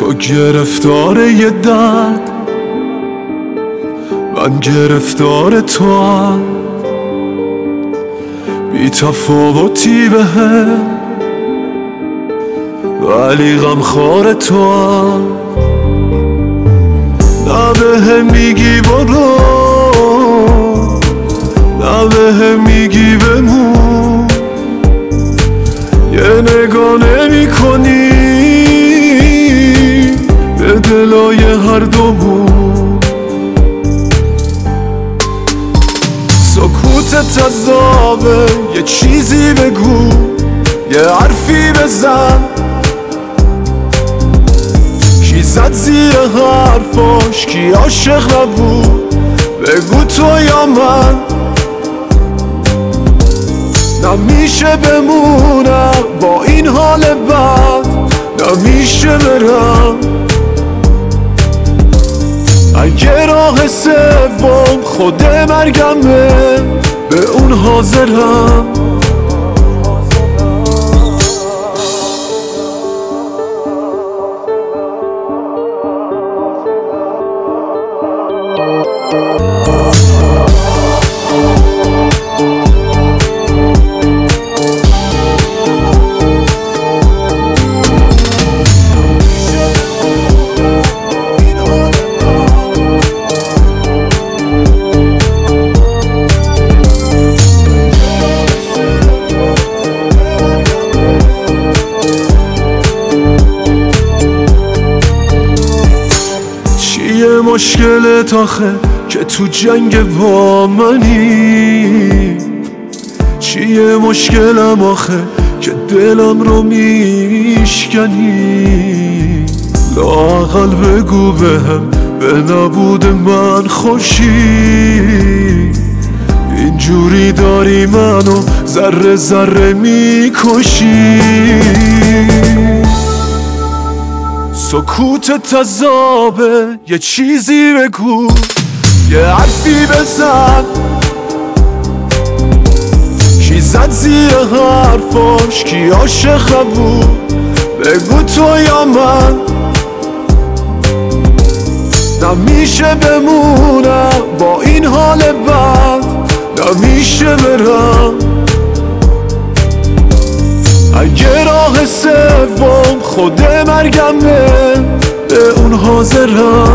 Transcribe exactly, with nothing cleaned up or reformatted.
تو گرفتار یه درد، من گرفتار تو هم، بی تفاوتی به هم، ولی غمخوار تو هم. نه به هم میگی برو، نه به هم میگی بمون، یه نگاه نمی کنی به دلای هر دومون. سکوتت عذابه، یه چیزی بگو، یه حرفی بزن. کی زد زیر حرفاش، کی عاشق نبود، بگو تو یا من. نمیشه بمونم با این حال بد، نمیشه برم. اگه راه سوم خود مرگمه، به اون حاضرم. مشکلت آخه که تو جنگ با منی؟ چیه مشکلم آخه که دلم رو میشکنی؟ لااقل بگو بهم به نبود من خوشی، اینجوری داری منو ذره ذره میکشی. سکوتت عذابه، یه چیزی بگو، یه حرفی بزن. کی زد زیر حرفاش، کی عاشق نبود، بگو تو یا من. نمیشه بمونم با این حال بد، نمیشه برم. اگه راه سوم خود مرگمه، به اون حاضرم.